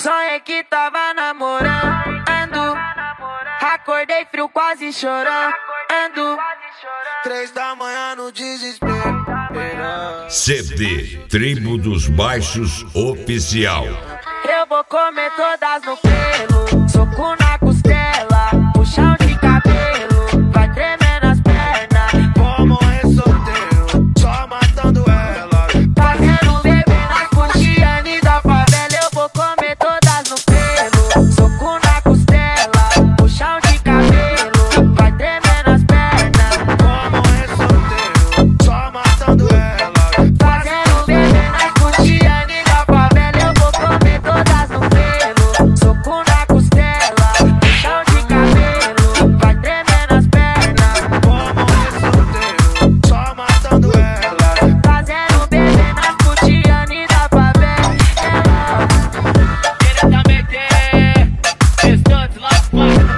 Sonhei que tava namorando, acordei frio quase chorando. 3 da manhã no desespero. CD Tribo dos Baixos Oficial. Eu vou comer todas no pelo, soco na costela, puxão de cabelo, vai tremer nas pernas. Como é solteiro, só matando ela. Fazendo bebê nas Puxiane da favela. Eu vou comer todas no pelo, soco na costela, puxão de cabelo, vai tremer nas pernas. Como é solteiro, só matando ela. Fazendo bebê nas Puxiane da favela. Eu vou comer todas no pelo, soco na costela, puxão de cabelo, vai tremer nas pernas. Como é solteiro, só matando ela. Fazendo bebê nas Puxiane da favela. Diretamente, Estantes lá fora.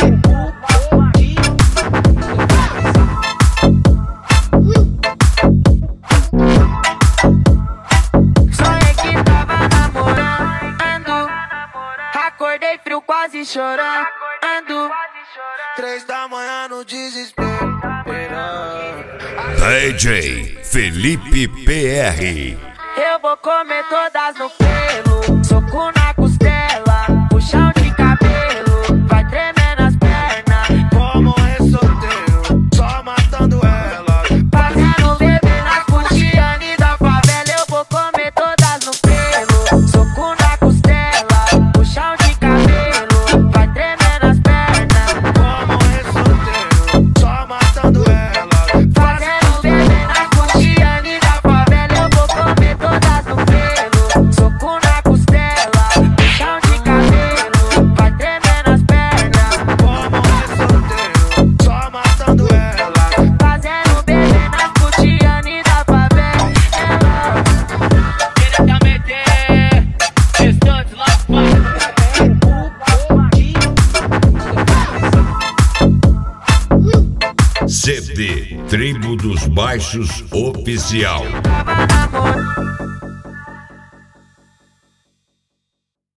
Sonhei que tava namorando, acordei frio quase chorando. 3 da manhã no desespero. DJ Felipe PR. Eu vou comer todas no pelo, soco na costela, puxão de cabelo, vai tremer nas pernas. Como é solteiro, só matando ela. Fazendo bebê nas Puxiane da favela. Eu vou comer todas no pelo, soco na costela, puxão de cabelo, vai tremer nas pernas. Como é solteiro, só matando ela. Fazendo bebê nas Puxiane da favela. Eu vou comer todas no pelo, soco na costela, puxão de cabelo, vai tremer nas pernas. Como é solteiro, só matando ela. Fazendo bebê nas Puxiane da favela. Diretamente, Estantes lá fora. CD Tribo dos Baixos Oficial. Tava namorando.